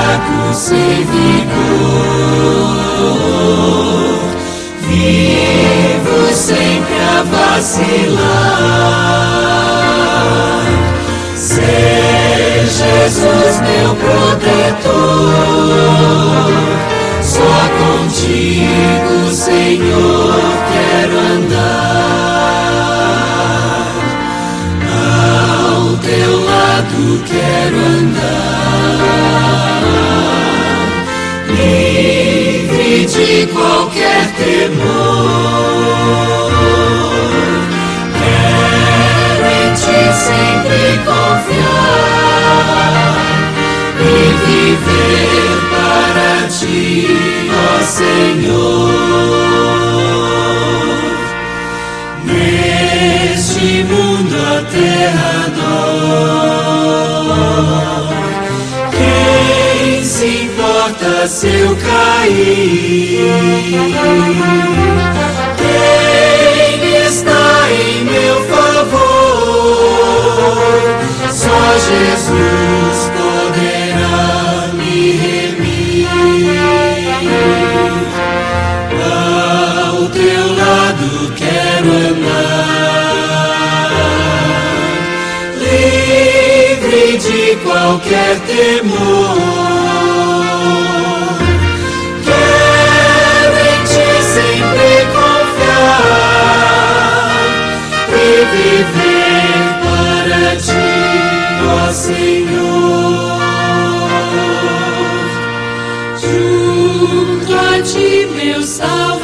fraco, sem vigor, vivo sempre a vacilar. Sei Jesus meu protetor, só contigo, Senhor, quero andar. Ao teu lado quero andar, livre de qualquer temor. Quero em ti sempre confiar e viver para ti, ó Senhor. Neste mundo a terra dói, quem se importa se eu cair? Quem está em meu favor? Só Jesus poderá me remir. Ao teu lado quero andar, livre de qualquer temor. Quero em ti sempre confiar e viver para ti, ó Senhor. Junto a ti, meu Salvador,